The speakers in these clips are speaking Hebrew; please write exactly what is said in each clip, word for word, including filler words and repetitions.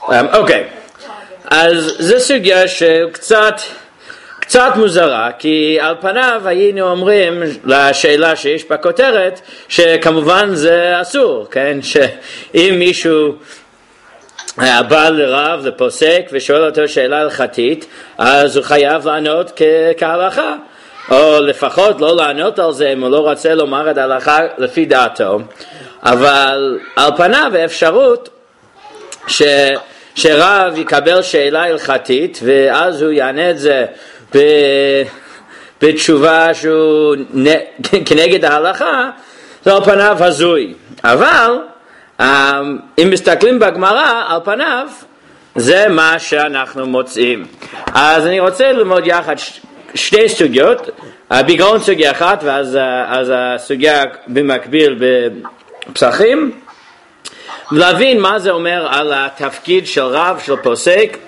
אוקיי, אז זו סוגיה שקצת קצת מוזרה, כי על פניו היינו אומרים לשאלה שיש בכותרת שכמובן זה אסור, כן? שאם מישהו בא לרב לפוסק ושואל אותו שאלה הלכתית, אז הוא חייב לענות כהלכה, או לפחות לא לענות על זה אם הוא לא רוצה לומר את ההלכה לפי דעתו. אבל על פניו האפשרות ש... שרב יקבל שאלה הלכתית ואז הוא יענה את זה ב... בתשובה שהוא כנגד ההלכה, זה על פניו הזוי. אבל אם מסתכלים בגמרא, על פניו זה מה שאנחנו מוצאים. אז אני רוצה ללמוד יחד שתי סוגיות, בגרון סוגיה אחת ואז אז הסוגיה במקביל בפסחים, ולהבין מה זה אומר על התפקיד של רב, של פוסק,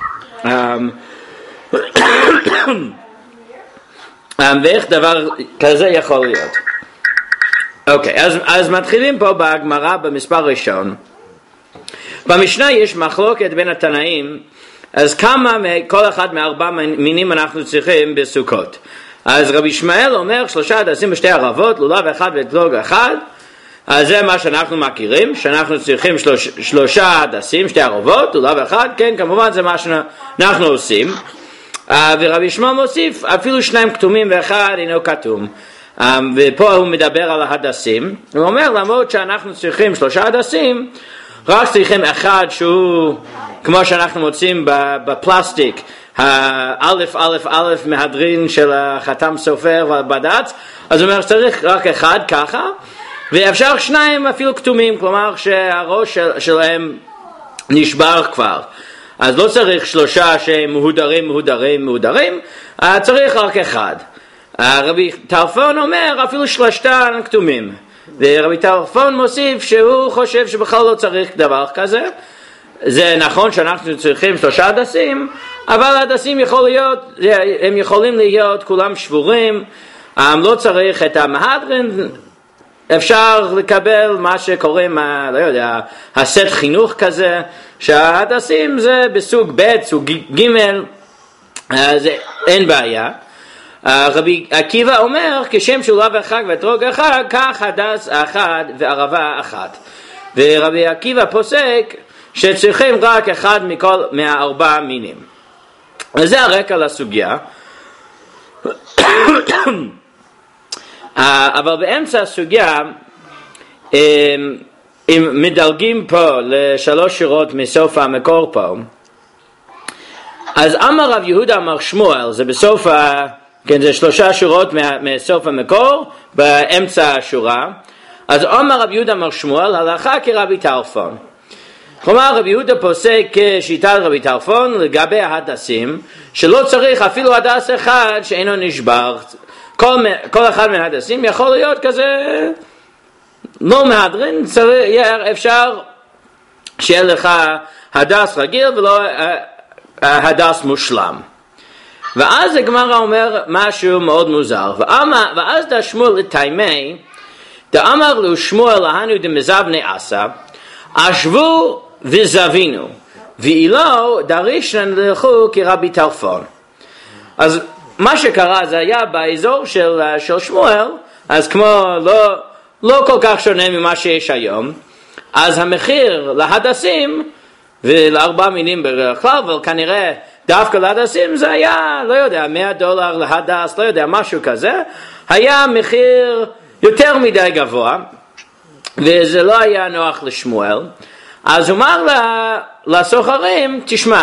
ואיך דבר כזה יכול להיות. אוקיי, אז, אז מתחילים פה בגמרא במספר ראשון. במשנה יש מחלוקת בין התנאים, אז כמה מכל אחד מארבע מינים אנחנו צריכים בסוכות. אז רבי ישמעאל אומר שלושה הדסים בשתי ערבות, לולב אחד ואתרוג אחד. אז זה מה שאנחנו מכירים, שאנחנו צריכים שלוש, שלושה הדסים, שתי ערבות, לולב אחד, כן, כמובן זה מה שאנחנו עושים. ורבי ישמעאל מוסיף, אפילו שניים כתומים ואחד אינו כתום. ופה הוא מדבר על ההדסים, הוא אומר למרות שאנחנו צריכים שלושה הדסים, רק צריכים אחד שהוא כמו שאנחנו מוצאים בפלסטיק, האלף אלף אלף מהדרין של החתם סופר והבד"ץ, אז הוא אומר שצריך רק אחד ככה, ואפשר שניים אפילו כתומים, כלומר שהראש שלהם נשבר כבר, אז לא צריך שלושה שהם מהודרים מהודרים מהודרים, צריך רק אחד. רבי טרפון אומר אפילו שלושתן כתומים, ורבי טרפון מוסיף שהוא חושב שבכלל לא צריך דבר כזה. זה נכון שאנחנו צריכים שלושה הדסים, אבל הדסים יכול להיות, הם יכולים להיות כולם שבורים, לא צריך את המהדרין, אפשר לקבל מה שקוראים, לא יודע, הסט חינוך כזה, שההדסים זה בסוג ב', סוג ג', אז אין בעיה. רבי עקיבא אומר כשם שולב אחד ואתרוג אחד, כך הדס אחד וערבה אחת. ורבי עקיבא פוסק שצריכים רק אחד מכל מהארבע מינים. וזה הרקע לסוגיה. אבל באמצע הסוגיה, אם מדלגים פה לשלוש שורות מסוף המקור פה, אז אמר רב יהודה אמר שמואל, זה בסוף ה... כן, זה שלושה שורות מסוף המקור, באמצע השורה. אז אמר רב יהודה אמר שמואל, הלכה כרבי טרפון. כלומר, רבי יהודה פוסק כשיטת רבי טרפון לגבי ההדסים, שלא צריך אפילו הדס אחד שאינו נשבר. כל, כל אחד מההדסים יכול להיות כזה לא מהדרין, אפשר שיהיה לך הדס רגיל ולא הדס מושלם. ואז הגמרא אומר משהו מאוד מוזר, ואז דה שמואל לתיימי, דאמר לו שמואל להנו דמזבני עשה, אשבו וזבינו, ואילו דרישנן ללכו כרבי טרפון. אז מה שקרה זה היה באזור של, של שמואל, אז כמו לא, לא כל כך שונה ממה שיש היום, אז המחיר להדסים ולארבע מינים בדרך כלל, אבל כנראה דווקא להדסים זה היה, לא יודע, מאה דולר להדס, לא יודע, משהו כזה, היה מחיר יותר מדי גבוה, וזה לא היה נוח לשמואל. אז הוא אמר לסוחרים, תשמע,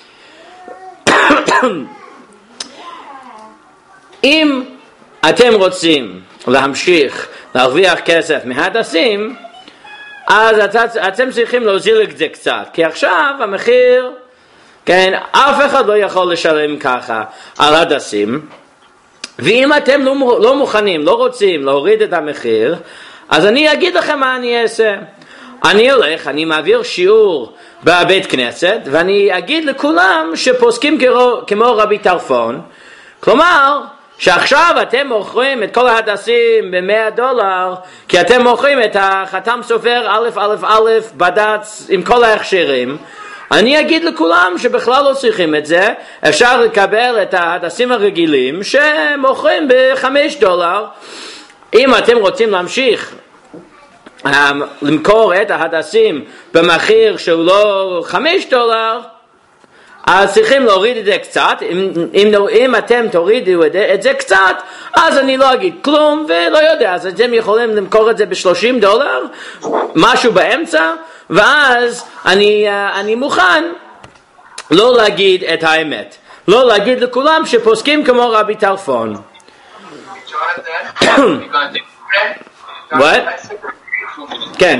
אם אתם רוצים להמשיך להרוויח כסף מהדסים, אז אתם צריכים להוזיל את זה קצת, כי עכשיו המחיר, כן, אף אחד לא יכול לשלם ככה על הדסים, ואם אתם לא, לא מוכנים, לא רוצים להוריד את המחיר, אז אני אגיד לכם מה אני אעשה. אני הולך, אני מעביר שיעור בבית כנסת, ואני אגיד לכולם שפוסקים כמו רבי טרפון, כלומר, שעכשיו אתם מוכרים את כל ההדסים ב-מאה דולר, כי אתם מוכרים את החתם סופר א' א' א' בד"ץ עם כל ההכשרים, אני אגיד לכולם שבכלל לא צריכים את זה, אפשר לקבל את ההדסים הרגילים שמוכרים בחמש דולר. אם אתם רוצים להמשיך um, למכור את ההדסים במחיר שהוא לא חמש דולר, אז צריכים להוריד את זה קצת. אם, אם, אם אתם תורידו את זה, את זה קצת, אז אני לא אגיד כלום ולא יודע, אז אתם יכולים למכור את זה ב-שלושים דולר, משהו באמצע, ואז אני, אני מוכן לא להגיד את האמת, לא להגיד לכולם שפוסקים כמו רבי טרפון. What? כן.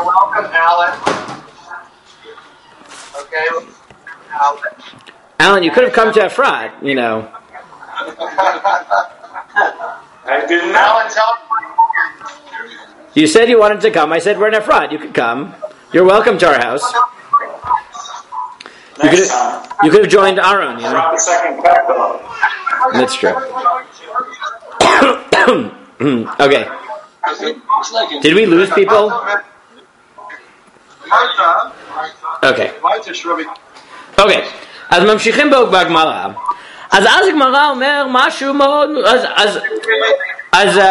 Alan, you could have come to Efrat, you know. I didn't know. You said you wanted to come. I said we're in Efrat. You could come. You're welcome to our house. You could have, you could have joined Aaron, you know. That's true. Okay. Did we lose people? Okay. Okay. אז ממשיכים בגמרא. אז אז הגמרא אומר משהו מאוד, אז אז אז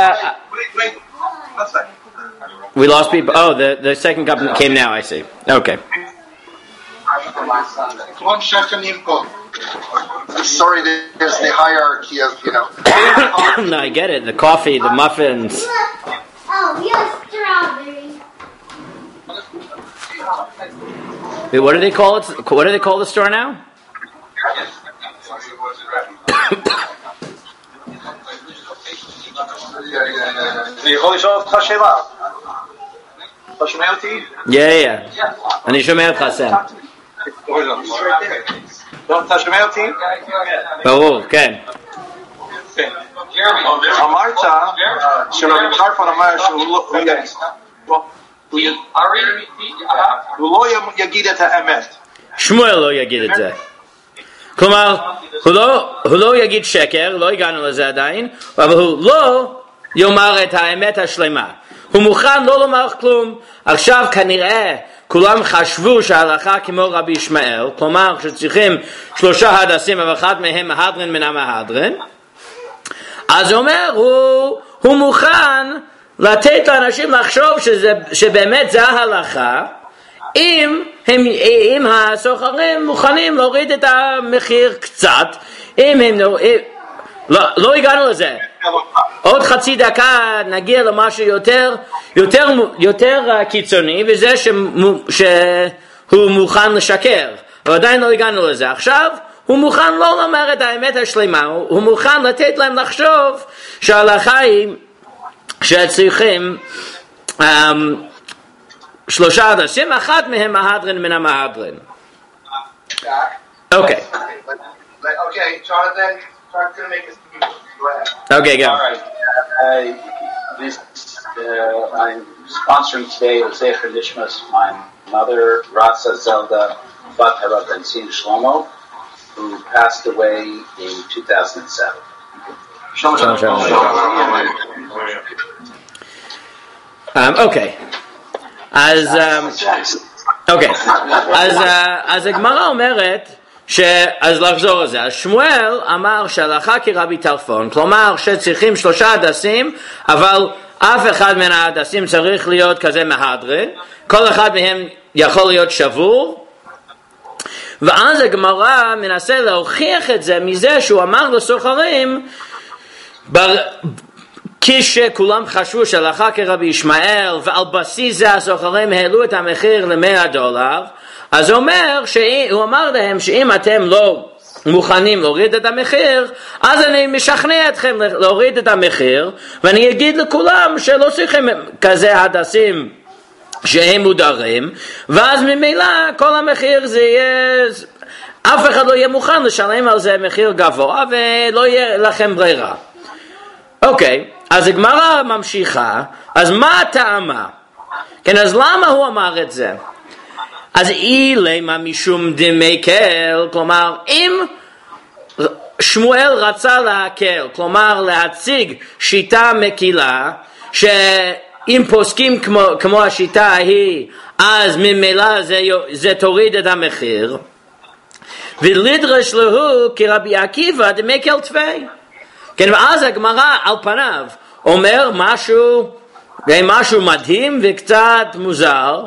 we lost people. Oh, the the second couple came now. I see. Okay. Sorry, there's the hierarchy of, you know. No, I get it. The coffee, the muffins. Oh, yes, strawberry. Wait, what do they call it? What do they call the store now? Yeah, yeah. אני שומע אותך, סם. אתה שומע אותי? ברור, כן. אמרת שרבי טרפון אמר שהוא לא יגיד את האמת. שמואל לא יגיד את זה. כלומר, הוא לא, הוא לא יגיד שקר, לא הגענו לזה עדיין, אבל הוא לא יאמר את האמת השלמה. הוא מוכן לא לומר כלום. עכשיו כנראה כולם חשבו שההלכה כמו רבי ישמעאל, כלומר שצריכים שלושה הדסים ואחד מהם מהדרין מן המהדרין, אז הוא אומר, הוא, הוא מוכן לתת לאנשים לחשוב שזה, שבאמת זה ההלכה, אם, הם, אם הסוחרים מוכנים להוריד את המחיר קצת, אם הם לא, לא, לא הגענו לזה. עוד חצי דקה נגיע למשהו יותר, יותר, יותר קיצוני, וזה שהוא מוכן לשקר, אבל עדיין לא הגענו לזה. עכשיו הוא מוכן לא לומר את האמת השלמה, הוא מוכן לתת להם לחשוב שההלכה היא שצריכים um, שלושה הדסים, אחת מהם מהדרין מן המהדרין. אוקיי. Okay, Jonathan, Jonathan's going to make us go ahead. Okay, go. All right. Uh, this, uh, I'm sponsoring today the Zecher Nishmas, my mother, Ratza Zelda Bat Hara Benzin Shlomo, who passed away in two thousand seven. Shalom, shalom. Um, okay. אז, אוקיי, אז, אז הגמרא אומרת, אז לחזור לזה, אז שמואל אמר שהלכה כרבי טרפון, כלומר שצריכים שלושה הדסים, אבל אף אחד מן ההדסים צריך להיות כזה מהדרין, כל אחד מהם יכול להיות שבור, ואז הגמרא מנסה להוכיח את זה מזה שהוא אמר לסוחרים, בר... כשכולם חשבו שהלכה כרבי ישמעאל, ועל בסיס זה הסוחרים העלו את המחיר ל-מאה דולר, אז הוא אומר, שהוא אמר להם שאם אתם לא מוכנים להוריד את המחיר, אז אני משכנע אתכם להוריד את המחיר, ואני אגיד לכולם שלא צריכים כזה הדסים שהם מודרים, ואז ממילא כל המחיר זה יהיה, אף אחד לא יהיה מוכן לשלם על זה מחיר גבוה, ולא יהיה לכם ברירה. אוקיי, אז הגמרא ממשיכה, אז מה הטעמה? כן, אז למה הוא אמר את זה? אז אילמה משום דמקל, כלומר, אם שמואל רצה להקל, כלומר להציג שיטה מקילה, שאם פוסקים כמו, כמו השיטה ההיא, אז ממילא זה, זה תוריד את המחיר, ולדרש לו כרבי עקיבא דמקל תפי. כן, ואז הגמרא על פניו אומר משהו, משהו מדהים וקצת מוזר,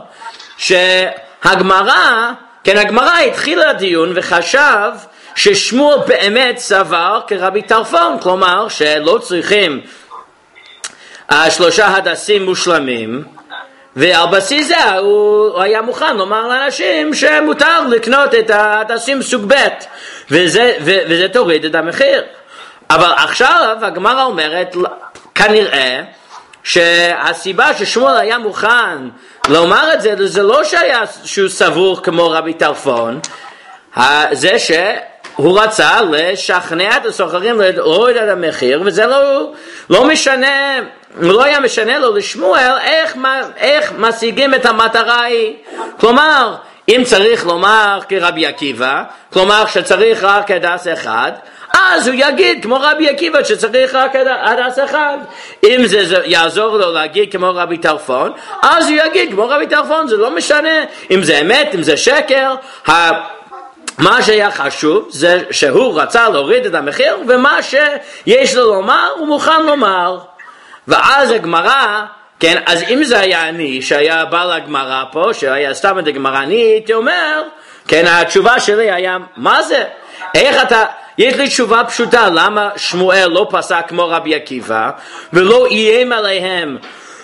שהגמרא, כן, הגמרא התחילה הדיון וחשב ששמואל באמת סבר כרבי טרפון, כלומר שלא צריכים שלושה הדסים מושלמים, ועל בסיס זה הוא היה מוכן לומר לאנשים שמותר לקנות את ההדסים סוג ב', וזה, וזה תוריד את המחיר. אבל עכשיו הגמרא אומרת, כנראה שהסיבה ששמואל היה מוכן לומר את זה, זה לא שהיה שהוא סבור כמו רבי טרפון, זה שהוא רצה לשכנע את הסוחרים להוריד את המחיר, וזה לא, לא משנה, לא היה משנה לו לשמואל איך, איך משיגים את המטרה ההיא. כלומר, אם צריך לומר כרבי עקיבא, כלומר שצריך רק הדס אחד, אז הוא יגיד כמו רבי עקיבא שצריך רק הדס אחד. אם זה יעזור לו להגיד כמו רבי טרפון, אז הוא יגיד כמו רבי טרפון, זה לא משנה אם זה אמת, אם זה שקר. מה שהיה חשוב זה שהוא רצה להוריד את המחיר, ומה שיש לו לומר הוא מוכן לומר. ואז הגמרא, כן, אז אם זה היה אני שהיה בא לגמרא פה, שהיה סתם את הגמרא, אני הייתי אומר, כן, התשובה שלי היה, מה זה? איך אתה, יש לי תשובה פשוטה, למה שמואל לא פסק כמו רבי עקיבא, ולא איים עליהם,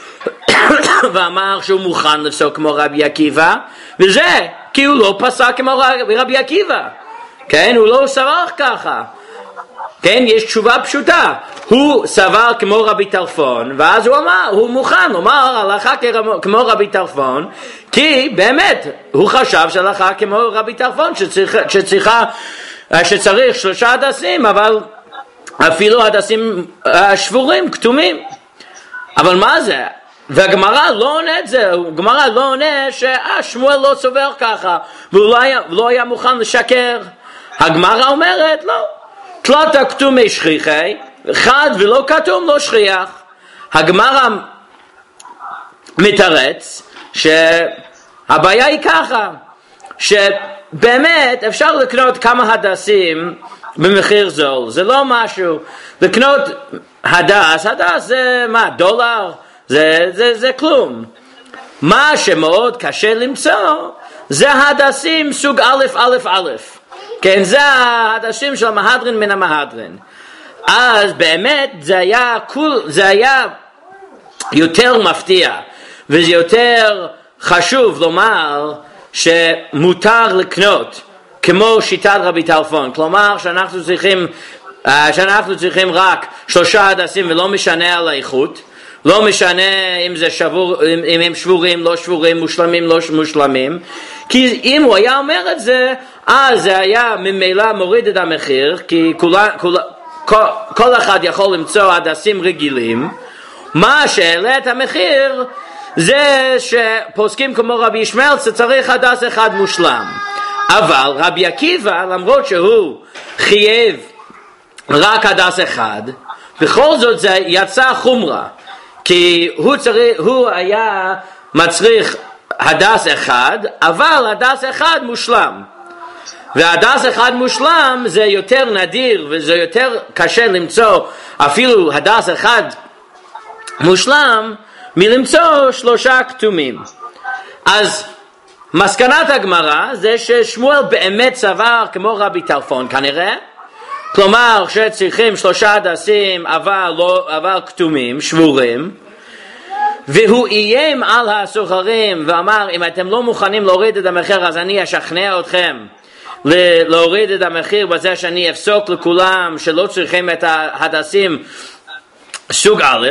ואמר שהוא מוכן לפסוק כמו רבי עקיבא, וזה, כי הוא לא פסק כמו רבי עקיבא, כן, הוא לא סבר ככה. כן, יש תשובה פשוטה, הוא סבר כמו רבי טרפון, ואז הוא אמר, הוא מוכן לומר הלכה כמו רבי טרפון, כי באמת הוא חשב שהלכה כמו רבי טרפון שצריך, שצריכה, שצריך שלושה הדסים, אבל אפילו הדסים שבורים, כתומים. אבל מה זה? והגמרא לא עונה את זה, הגמרא לא עונה ששמואל לא סובר ככה, והוא לא היה, לא היה מוכן לשקר. הגמרא אומרת, לא, תלת כתומי שכיחי, אחד ולא כתום לא שכיח. הגמרא מתרץ שהבעיה היא ככה, שבאמת אפשר לקנות כמה הדסים במחיר זול, זה לא משהו, לקנות הדס, הדס זה מה, דולר? זה, זה, זה כלום. מה שמאוד קשה למצוא זה הדסים סוג א' א' א', כן, זה ההדסים של המהדרין מן המהדרין. אז באמת זה היה, זה היה יותר מפתיע וזה יותר חשוב לומר שמותר לקנות כמו שיטת רבי טרפון, כלומר שאנחנו צריכים, שאנחנו צריכים רק שלושה הדסים ולא משנה על האיכות, לא משנה אם זה שבור, אם הם שבורים, לא שבורים, מושלמים, לא מושלמים, כי אם הוא היה אומר את זה, אז זה היה ממילא מוריד את המחיר, כי כולה, כולה, כל, כל אחד יכול למצוא הדסים רגילים. מה שהעלה את המחיר זה שפוסקים כמו רבי ישמעאל שצריך הדס אחד מושלם. אבל רבי עקיבא, למרות שהוא חייב רק הדס אחד, בכל זאת זה יצא חומרה, כי הוא, צריך, הוא היה מצריך הדס אחד, אבל הדס אחד מושלם. והדס אחד מושלם זה יותר נדיר וזה יותר קשה למצוא אפילו הדס אחד מושלם מלמצוא שלושה כתומים. אז מסקנת הגמרא זה ששמואל באמת סבר כמו רבי טרפון כנראה, כלומר שצריכים שלושה הדסים אבל, לא, אבל כתומים, שבורים, והוא איים על הסוחרים ואמר אם אתם לא מוכנים להוריד את המחיר אז אני אשכנע אתכם להוריד את המחיר בזה שאני אפסוק לכולם שלא צריכים את ההדסים סוג א'.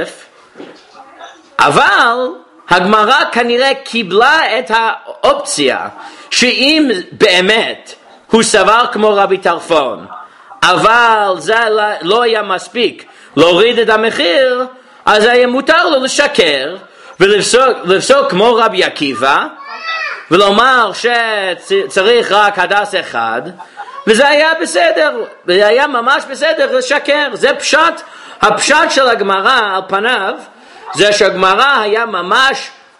אבל הגמרא כנראה קיבלה את האופציה שאם באמת הוא סבר כמו רבי טרפון אבל זה לא היה מספיק להוריד את המחיר, אז היה מותר לו לשקר ולפסוק כמו רבי עקיבא ולומר שצריך רק הדס אחד, וזה היה בסדר, זה היה ממש בסדר לשקר. זה פשט, הפשט של הגמרא על פניו זה שהגמרא היה ממש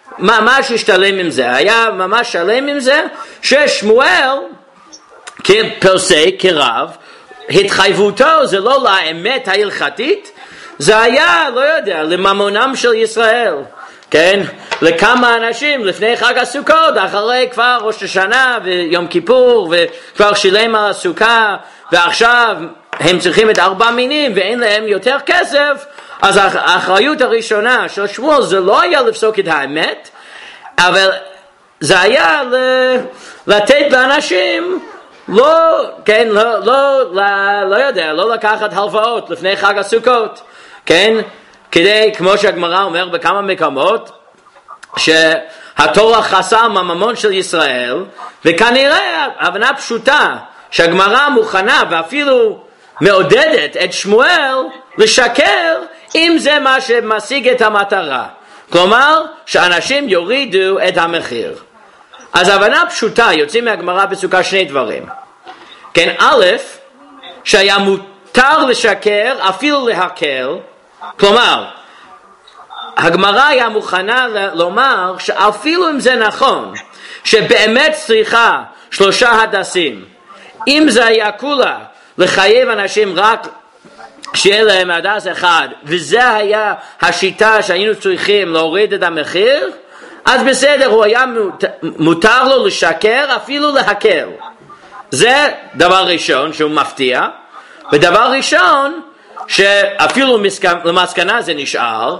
ממש השתלם עם זה, היה ממש שלם עם זה, ששמואל כפרסי, כרב, התחייבותו זה לא לאמת ההלכתית, זה היה, לא יודע, לממונם של ישראל, כן? לכמה אנשים לפני חג הסוכות, אחרי כבר ראש השנה ויום כיפור, וכבר שילם על הסוכה, ועכשיו הם צריכים את ארבע מינים ואין להם יותר כסף, אז האחריות הראשונה של שמואל זה לא היה לפסוק את האמת, אבל זה היה לתת לאנשים לא, כן, לא, לא, לא, לא יודע, לא לקחת הלוואות לפני חג הסוכות, כן, כדי, כמו שהגמרא אומר בכמה מקומות, שהתורה חסם הממון של ישראל, וכנראה הבנה פשוטה שהגמרא מוכנה ואפילו מעודדת את שמואל לשקר אם זה מה שמשיג את המטרה, כלומר שאנשים יורידו את המחיר. אז הבנה פשוטה יוצאים מהגמרא בסוכה שני דברים, כן, א', שהיה מותר לשקר אפילו להקל, כלומר הגמרא היה מוכנה לומר שאפילו אם זה נכון שבאמת צריכה שלושה הדסים, אם זה היה כולה לחייב אנשים רק שיהיה להם הדס אחד, וזה היה השיטה שהיינו צריכים להוריד את המחיר, אז בסדר, הוא היה מותר לו לשקר אפילו להקל. זה דבר ראשון שהוא מפתיע, ודבר ראשון שאפילו למסקנה זה נשאר,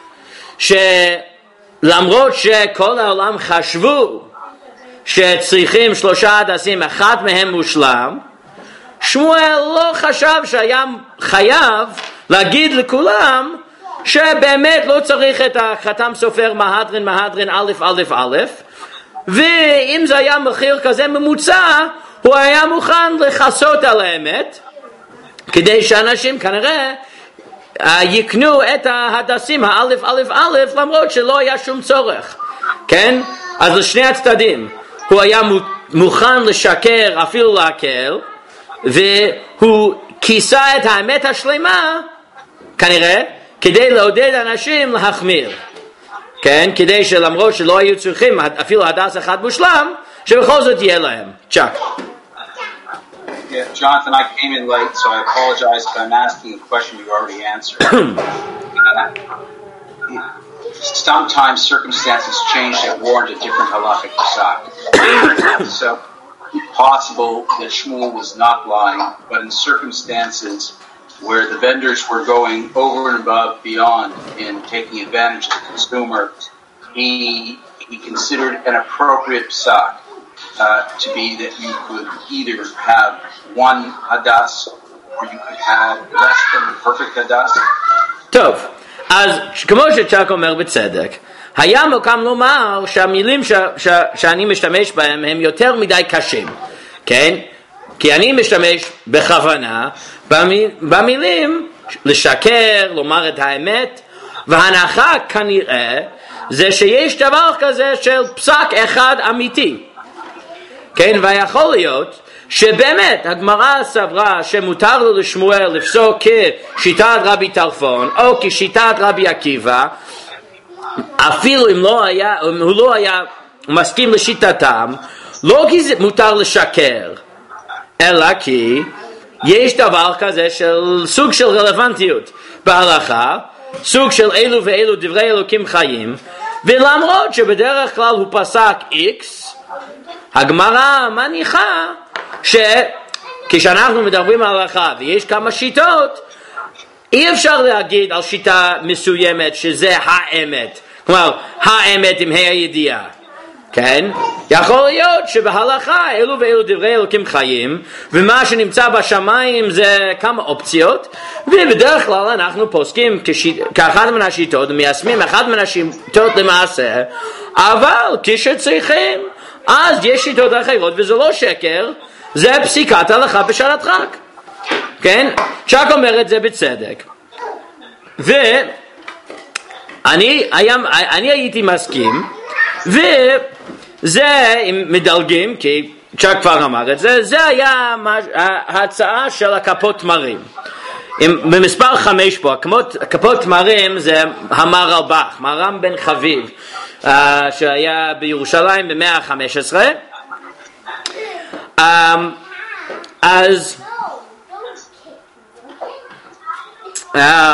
שלמרות שכל העולם חשבו שצריכים שלושה הדסים, אחד מהם מושלם, שמואל לא חשב שהיה חייב להגיד לכולם שבאמת לא צריך את החתם סופר מהדרין מהדרין א' א' א', ואם זה היה מחיר כזה ממוצע הוא היה מוכן לחסות על האמת כדי שאנשים כנראה יקנו את ההדסים האלף אלף אלף למרות שלא היה שום צורך, כן? אז לשני הצדדים הוא היה מוכן לשקר אפילו להקל, והוא כיסה את האמת השלמה כנראה כדי לעודד אנשים להחמיר, כן? כדי שלמרות שלא היו צריכים אפילו הדס אחד מושלם שבכל זאת יהיה להם. צ'אק. Yeah, Jonathan, I came in late, so I apologize if I'm asking a question you already answered. Sometimes circumstances change that warrant a different halachic psak. So it's possible that Shmuel was not lying, but in circumstances where the vendors were going over and above beyond in taking advantage of the consumer, he he considered an appropriate psak uh, to be that you could either have one hadas or you could have less than the perfect hadas. טוב, אז כמו שצ'אק אומר בצדק, היה מוקם לומר שהמילים ש, ש, שאני משתמש בהם הם יותר מדי קשים, כן? כי אני משתמש בכוונה במילים לשקר, לומר את האמת, וההנחה כנראה זה שיש דבר כזה של פסק אחד אמיתי, כן? ויכול להיות שבאמת הגמרא סברה שמותר לו לשמואל לפסוק כשיטת רבי טרפון או כשיטת רבי עקיבא, אפילו אם לא היה, אם הוא לא היה מסכים לשיטתם, לא כי זה מותר לשקר, אלא כי יש דבר כזה של סוג של רלוונטיות בהלכה, סוג של אלו ואלו דברי אלוקים חיים, ולמרות שבדרך כלל הוא פסק X, הגמרא מניחה שכשאנחנו מדברים על הלכה ויש כמה שיטות, אי אפשר להגיד על שיטה מסוימת שזה האמת, כלומר האמת עם הידיעה, כן? יכול להיות שבהלכה אלו ואלו דברי אלוקים חיים, ומה שנמצא בשמיים זה כמה אופציות, ובדרך כלל אנחנו פוסקים כאחד מן השיטות, מיישמים אחד מן השיטות למעשה, אבל כשצריכים אז יש שיטות אחרות, וזה לא שקר, זה פסיקת הלכה בשעת חג, כן? צ'אק אומר את זה בצדק, ואני היה, אני הייתי מסכים, וזה, אם מדלגים, כי צ'אק כבר אמר את זה, זה היה ההצעה של הכפות תמרים. במספר חמש פה, הכפות תמרים זה המהרלב"ח, מהר"ם בן חביב, uh, שהיה בירושלים במאה ה-חמש עשרה. Um, אז um,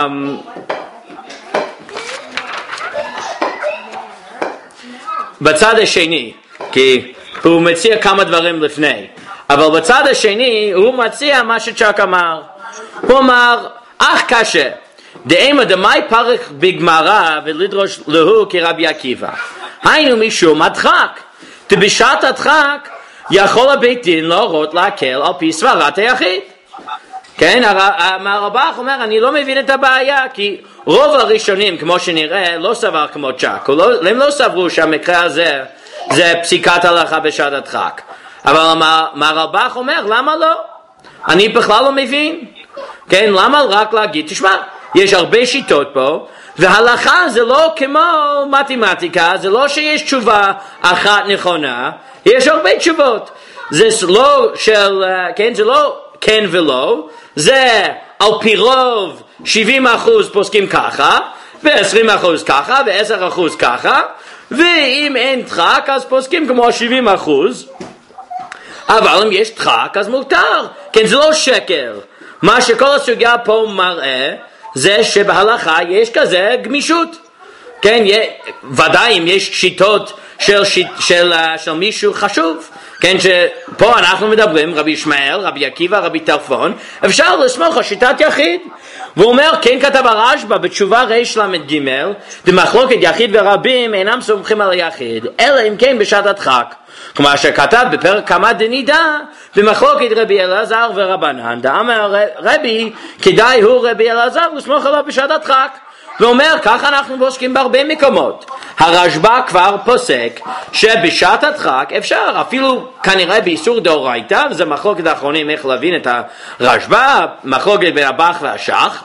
בצד השני, כי הוא מציע כמה דברים לפני, אבל בצד השני הוא מציע מה שצ'אק אמר. הוא אמר, אך קשה, דאמא דמאי פרק בגמרא ולדרוש להו כרבי עקיבא. היינו משום הדחק, ובשעת הדחק יכול הבית דין להורות להקל על פי סברת היחיד. כן, הרב"ח אומר, אני לא מבין את הבעיה, כי רוב הראשונים, כמו שנראה, לא סבר כמו צ'אק. הם לא סברו שהמקרה הזה זה פסיקת הלכה בשעת הדחק. אבל מה הרב"ח אומר, למה לא? אני בכלל לא מבין. כן, למה רק להגיד, תשמע, יש הרבה שיטות פה, והלכה זה לא כמו מתמטיקה, זה לא שיש תשובה אחת נכונה, יש הרבה תשובות. זה לא של, כן, זה לא כן ולא, זה על פי רוב שבעים אחוז פוסקים ככה, ו-עשרים אחוז ככה, ו-עשרה אחוז ככה, ואם אין דחק אז פוסקים כמו שבעים אחוז, אבל אם יש דחק אז מותר. כן, זה לא שקר. מה שכל הסוגיה פה מראה זה שבהלכה יש כזה גמישות. כן, ודאי אם יש שיטות של, של, של, של מישהו חשוב, כן, שפה אנחנו מדברים רבי ישמעאל, רבי עקיבא, רבי טרפון, אפשר לסמוך על שיטת יחיד. והוא אומר, כן כתב הרשב"א בתשובה ריש למד ג' במחלוקת יחיד ורבים אינם סומכים על היחיד, אלא אם כן בשעת הדחק. כלומר שכתב בפרק כמה דנידה במחלוקת רבי אלעזר ורבנן, דאמר רבי כדאי הוא רבי אלעזר לסמוך עליו בשעת הדחק. ואומר, ככה אנחנו פוסקים בהרבה מקומות. הרשב"א כבר פוסק שבשעת הדחק אפשר, אפילו כנראה באיסור דאורייתא, וזה מחלוקת האחרונים איך להבין את הרשב"א, מחלוקת בין הבח והשח.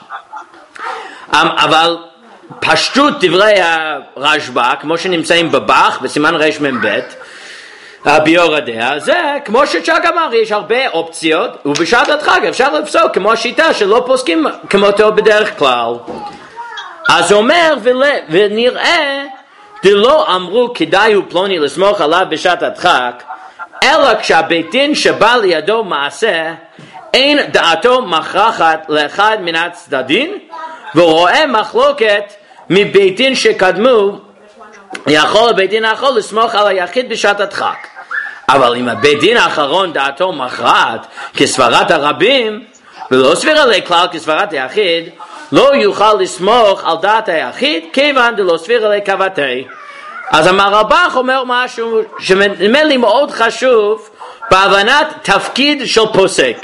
אבל פשטות דברי הרשב"א, כמו שנמצאים בבח, בסימן רש מ"ב, הביור הדעה, זה כמו שצ'אק אמר, יש הרבה אופציות, ובשעת הדחק אפשר לפסוק כמו השיטה שלא פוסקים כמותו בדרך כלל. אז הוא אומר, ונראה, דלא אמרו כדאי הוא פלוני לסמוך עליו בשעת הדחק, אלא כשהבית דין שבא לידו מעשה, אין דעתו מכרחת לאחד מן הצדדים, והוא רואה מחלוקת מבית דין שקדמו, יכול הבית דין האחרון לסמוך על היחיד בשעת הדחק. אבל אם הבית דין האחרון דעתו מכרעת כסברת הרבים, ולא סביר עלי כלל כסברת היחיד, לא יוכל לסמוך על דעת היחיד, כיוון דלא סביר עלי כבתי. אז הרב"ח אומר משהו שנדמה לי מאוד חשוב בהבנת תפקיד של פוסק.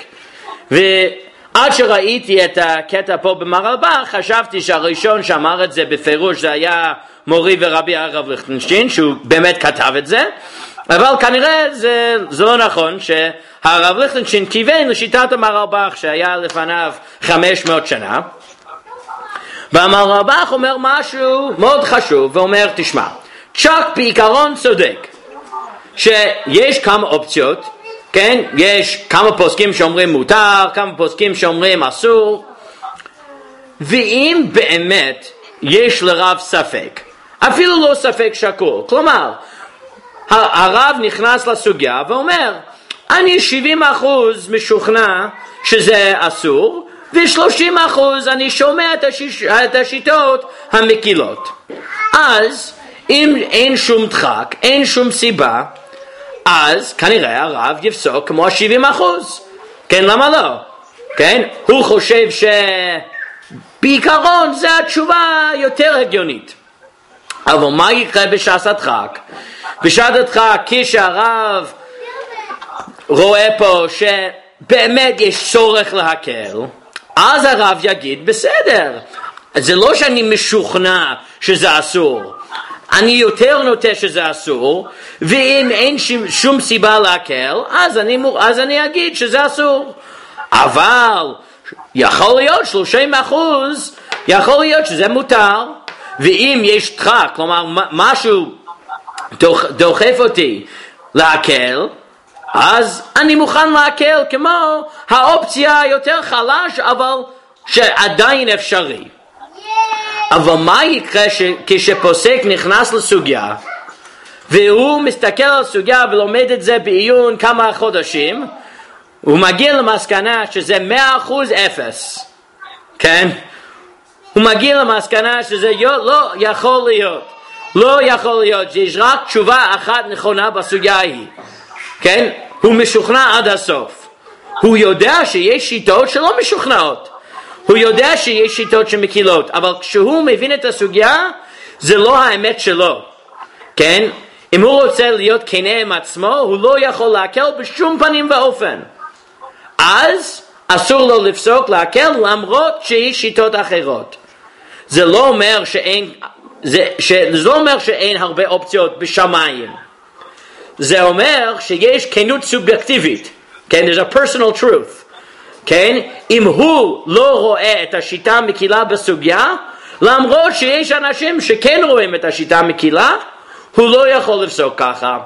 ועד שראיתי את הקטע פה במרלב"ח, חשבתי שהראשון שאמר את זה בפירוש זה היה מורי ורבי הרב ליכטנשטיין, שהוא באמת כתב את זה, אבל כנראה זה, זה לא נכון, שהרב ליכטנשטיין כיוון לשיטת המרלב"ח שהיה לפניו חמש מאות שנה. והמרלב"ח אומר משהו מאוד חשוב, ואומר, תשמע, צ'אק בעיקרון צודק, שיש כמה אופציות, כן? יש כמה פוסקים שאומרים מותר, כמה פוסקים שאומרים אסור, ואם באמת יש לרב ספק, אפילו לא ספק שקול, כלומר, הרב נכנס לסוגיה ואומר, אני שבעים אחוז משוכנע שזה אסור, ו-שלושים אחוז אני שומע את, השיש... את השיטות המקילות. אז אם אין שום דחק, אין שום סיבה, אז כנראה הרב יפסוק כמו ה-שבעים אחוז. כן, למה לא? כן? הוא חושב שבעיקרון זו התשובה יותר הגיונית. אבל מה יקרה בשעת הדחק? בשעת הדחק, כשהרב רואה פה שבאמת יש צורך להקל, אז הרב יגיד, בסדר, זה לא שאני משוכנע שזה אסור, אני יותר נוטה שזה אסור, ואם אין שום סיבה להקל, אז אני, אז אני אגיד שזה אסור. אבל יכול להיות שלושים אחוז, יכול להיות שזה מותר, ואם יש דחק, כלומר משהו דוחף אותי להקל, אז אני מוכן להקל כמו האופציה היותר חלש, אבל שעדיין אפשרי. אבל מה יקרה כשפוסק נכנס לסוגיה והוא מסתכל על סוגיה ולומד את זה בעיון כמה חודשים, הוא מגיע למסקנה שזה מאה אחוז אפס, כן? הוא מגיע למסקנה שזה לא יכול להיות, לא יכול להיות, שיש רק תשובה אחת נכונה בסוגיה ההיא, כן? הוא משוכנע עד הסוף. הוא יודע שיש שיטות שלא משוכנעות, הוא יודע שיש שיטות שמקילות, אבל כשהוא מבין את הסוגיה זה לא האמת שלו, כן? אם הוא רוצה להיות כנה עם עצמו, הוא לא יכול להקל בשום פנים ואופן, אז אסור לו לפסוק להקל למרות שיש שיטות אחרות. זה לא אומר שאין, זה, זה לא אומר שאין הרבה אופציות בשמיים, זה אומר שיש כנות סובייקטיבית, כן? There's a personal truth, כן? אם הוא לא רואה את השיטה המקילה בסוגיה, למרות שיש אנשים שכן רואים את השיטה המקילה, הוא לא יכול לפסוק ככה.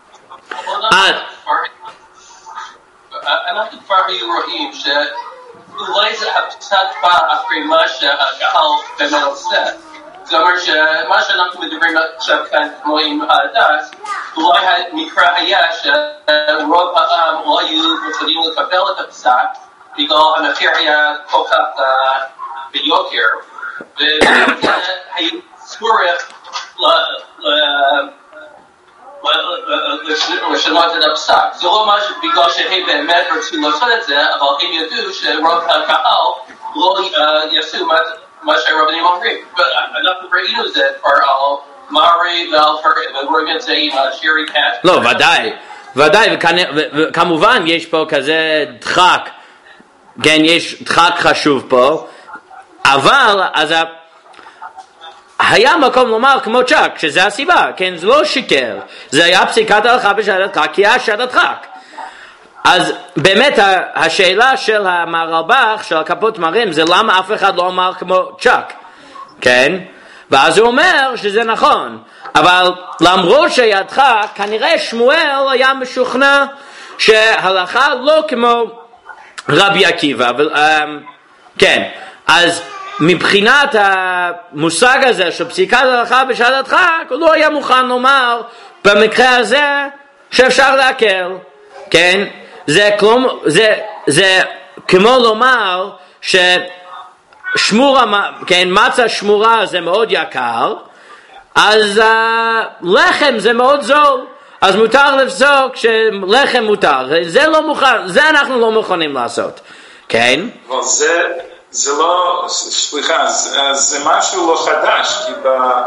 אנחנו כבר היו רואים שאולי זה הפסק בא אחרי מה שהקהל באמת עושה. זאת אומרת שמה שאנחנו מדברים עכשיו כאן כמו עם הדס, אולי המקרה היה שרוב העם לא היו יכולים לקבל את הפסק בגלל המחיר היה כל כך ביוקר, והיו צורך לשנות את הפסק. זה לא משהו בגלל שהם באמת רצו לעשות את זה, אבל הם ידעו שרוב הקהל לא יעשו מה שהרבנים אומרים. אנחנו ראינו את זה כבר על מארי ועל פרקים, ורואים את זה עם שירי קאט. לא, ודאי, ודאי, וכמובן יש פה כזה דחק, כן, יש דחק חשוב פה, אבל אז היה מקום לומר כמו צ'ק, שזה הסיבה, כן, זה לא שיקר, זה היה פסיקת הלכה בשעתך, כי היה שעתך. אז באמת השאלה של המהרלב"ח, של הכפות מרים, זה למה אף אחד לא אמר כמו צ'ק, כן? ואז הוא אומר שזה נכון, אבל למרות שידך, כנראה שמואל היה משוכנע שהלכה לא כמו רבי עקיבא, כן, אז מבחינת המושג הזה של פסיקת הלכה בשעת הדחק, הוא לא היה מוכן לומר במקרה הזה שאפשר להקל, כן? זה, כלום, זה, זה כמו לומר ששמורה, כן, מצה שמורה זה מאוד יקר, אז uh, לחם זה מאוד זול, אז מותר לפסוק שלחם מותר, זה לא מוכן, זה אנחנו לא מוכנים לעשות, כן? אבל זה זה לא, סליחה, זה, זה משהו לא חדש, כי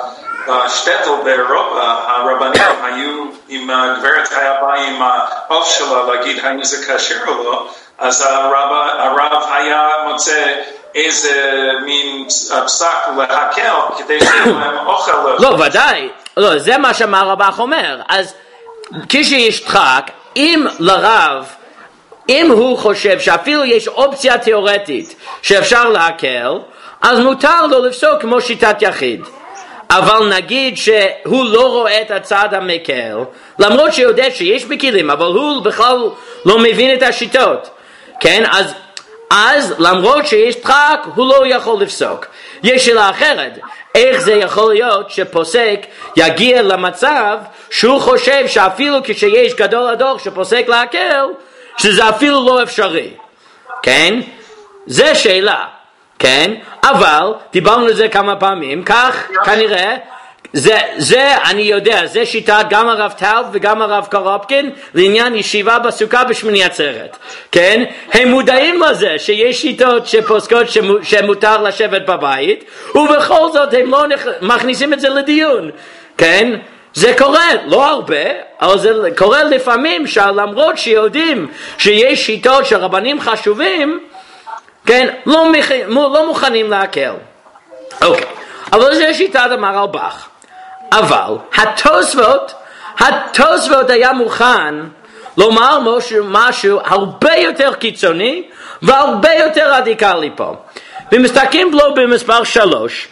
בשטטל באירופה הרבנים היו, אם הגברת היה באה עם העוף שלה להגיד האם זה כשר או לא, אז הרב, הרב היה מוצא איזה מין פסק להקל כדי שיהיה להם אוכל. לא, ודאי, לא, זה מה שהמהרלב"ח אומר. אז כשיש דחק, אם לרב, אם הוא חושב שאפילו יש אופציה תיאורטית שאפשר להקל, אז מותר לו לפסוק כמו שיטת יחיד. אבל נגיד שהוא לא רואה את הצד המקל, למרות שיודע שיש בכלים, אבל הוא בכלל לא מבין את השיטות, כן? אז, אז למרות שיש דחק, הוא לא יכול לפסוק. יש שאלה אחרת, איך זה יכול להיות שפוסק יגיע למצב שהוא חושב שאפילו כשיש גדול הדור שפוסק להקל, שזה אפילו לא אפשרי, כן? זה שאלה, כן? אבל דיברנו על זה כמה פעמים, כך כנראה, זה, זה אני יודע, זה שיטת גם הרב טאוב וגם הרב קורופקין לעניין ישיבה בסוכה בשמיני עצרת, כן? הם מודעים לזה שיש שיטות שפוסקות שמותר לשבת בבית, ובכל זאת הם לא מכניסים את זה לדיון, כן? זה קורה, לא הרבה, אבל זה קורה לפעמים שלמרות שיודעים שיש שיטות של רבנים חשובים, כן, לא, מח... לא מוכנים להקל. אוקיי, אבל זה שיטת המהרלב"ח. אבל התוספות, התוספות היה מוכן לומר משהו, משהו הרבה יותר קיצוני והרבה יותר רדיקלי פה. ומסתכלים בו במספר שלוש,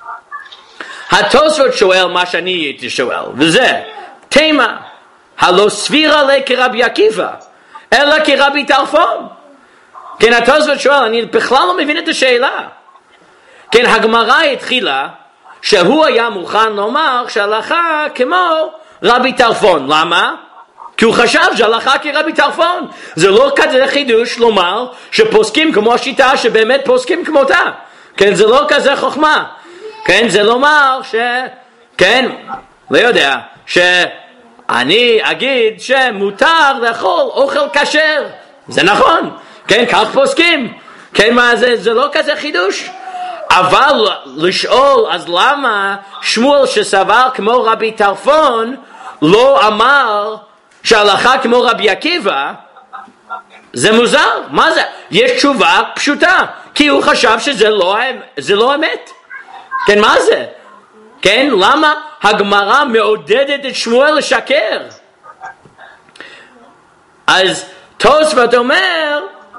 התוספות שואל מה שאני הייתי שואל, וזה תימה, הלא סבירה לה כרבי עקיבא, אלא כרבי טרפון. כן, התוספות שואל, אני בכלל לא מבין את השאלה. כן, הגמרא התחילה שהוא היה מוכן לומר שהלכה כמו רבי טרפון. למה? כי הוא חשב שהלכה כרבי טרפון. זה לא כזה חידוש לומר שפוסקים כמו השיטה שבאמת פוסקים כמותה. כן, זה לא כזה חוכמה. כן, זה לומר ש... כן, לא יודע, שאני אגיד שמותר לאכול אוכל כשר. זה נכון. כן, כך פוסקים. כן, מה זה? זה לא כזה חידוש. אבל לשאול, אז למה שמואל שסבר כמו רבי טרפון לא אמר שהלכה כמו רבי עקיבא? זה מוזר. מה זה? יש תשובה פשוטה, כי הוא חשב שזה לא, זה לא אמת. כן, מה זה? כן, למה הגמרא מעודדת את שמואל לשקר? אז תוספות אומר,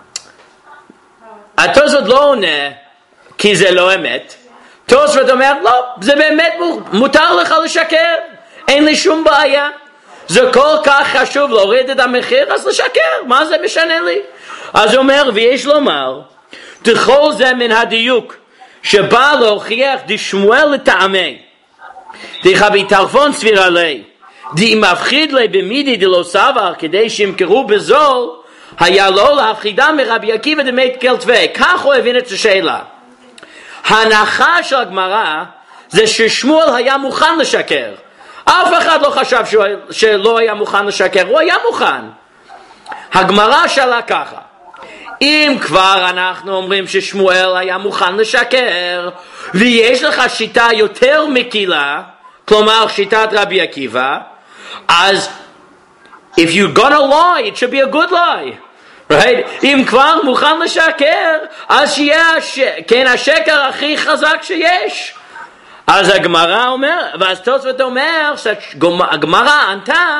התוספות לא עונה כי זה לא אמת. תוספות אומר, לא, זה באמת מותר לך לשקר, אין לי שום בעיה. זה כל כך חשוב להוריד את המחיר, אז לשקר, מה זה משנה לי? אז הוא אומר, ויש לומר, תכל זה מן הדיוק שבא להוכיח דשמואל לטעמי דרבי טרפון סביר עלי די מפחיד לי במידי דלא סבר כדי שימכרו בזול, היה לא להפחידה מרבי עקיבא דמית כלתווי. כך הוא הבין את השאלה. ההנחה של הגמרא זה ששמואל היה מוכן לשקר. אף אחד לא חשב שהוא, שלא היה מוכן לשקר, הוא היה מוכן. הגמרא שאלה ככה, אם כבר אנחנו אומרים ששמואל היה מוכן לשקר, ויש לך שיטה יותר מקילה, כלומר שיטת רבי עקיבא, אז if you're gonna lie, it should be a good lie. Right? אם כבר מוכן לשקר, אז שיהיה הש... כן, השקר הכי חזק שיש. אז הגמרא אומר, ואז תוספות אומר, שהגמרא ענתה,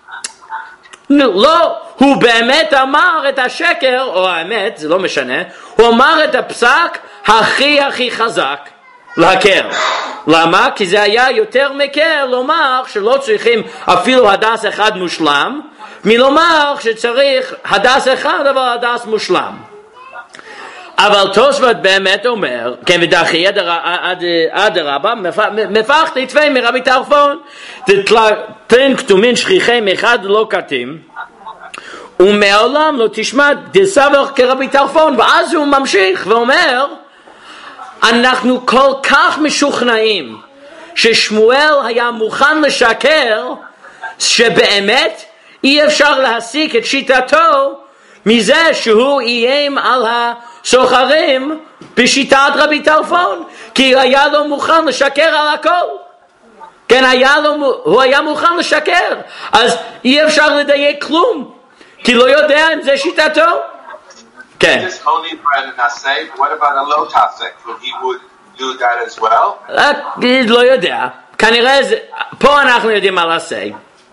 לא, הוא באמת אמר את השקר, או האמת, זה לא משנה, הוא אמר את הפסק הכי הכי חזק להכר. למה? כי זה היה יותר מקל לומר שלא צריכים אפילו הדס אחד מושלם, מלומר שצריך הדס אחד אבל הדס מושלם. אבל תוספות באמת אומר, כן, ודחי עד הרבה, מפח תתווה מרבי טרפון, תן כתומין שכיחים אחד לא כתים, ומעולם לא תשמע דסבר כרבי טרפון. ואז הוא ממשיך ואומר, אנחנו כל כך משוכנעים ששמואל היה מוכן לשקר, שבאמת אי אפשר להסיק את שיטתו מזה שהוא איים על הסוחרים בשיטת רבי טרפון, כי היה לו מוכן לשקר על הכל. כן, היה לו, הוא היה מוכן לשקר, אז אי אפשר לדייק כלום, כי לא יודע אם זה שיטתו. כן. This only bread and naseh. What about a low tafsek? Would he would do that as well? לא יודע. כנראה זה, פה אנחנו יודעים מה לעשות.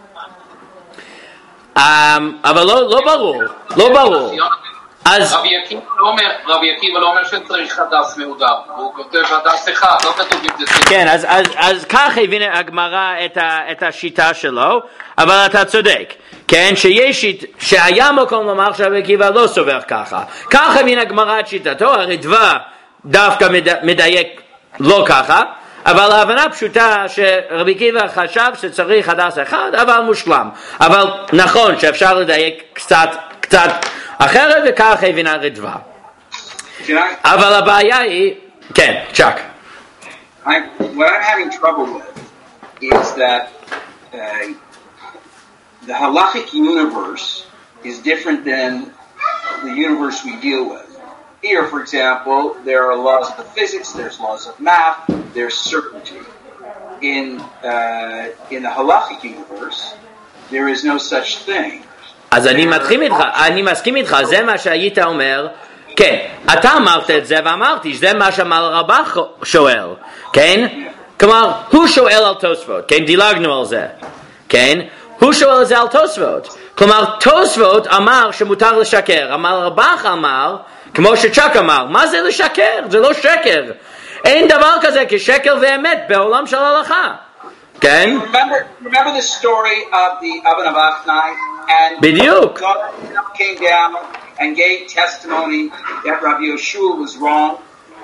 אבל לא, לא ברור, לא ברור. אז רבי עקיבא לא אומר, רבי עקיבא לא אומר שצריך הדס מהודר, הוא כותב הדס אחד, לא כתוב אם זה... כן, אז, אז, אז כך הבינה הגמרא את, ה, את השיטה שלו, אבל אתה צודק, כן, שיש, שהיה מקום לומר שרבי עקיבא לא סובר ככה. כך הבינה הגמרא את שיטתו, הרדווה דווקא מדייק לא ככה, אבל ההבנה פשוטה שרבי עקיבא חשב שצריך הדס אחד, אבל מושלם. אבל נכון שאפשר לדייק קצת, קצת אחרת, וכך הבינה הרדווה. אבל הבעיה היא, כן, צ'אק. What I'm having trouble with is that uh, the halachic universe is different than the universe we deal with. Here, for example, there are laws of physics, there's laws of math, there's certainty. In uh, in the halachic universe, there is no such thing. אז אני מתחיל איתך, אני מסכים איתך, זה מה שהיית אומר, כן, אתה אמרת את זה ואמרתי, זה מה שאמר רבך שואל, כן? כלומר, הוא שואל על תוספות, כן, דילגנו על זה, כן? הוא שואל את זה על תוספות, כלומר, תוספות אמר שמותר לשקר, אבל רבך אמר, כמו שצ'ק אמר, מה זה לשקר? זה לא שקר. אין דבר כזה כשקר ואמת בעולם של הלכה. כן? Remember, remember the story of the Aben Avachnai, and בדיוק. God came down and gave testimony that Rabbi Yeshua was wrong,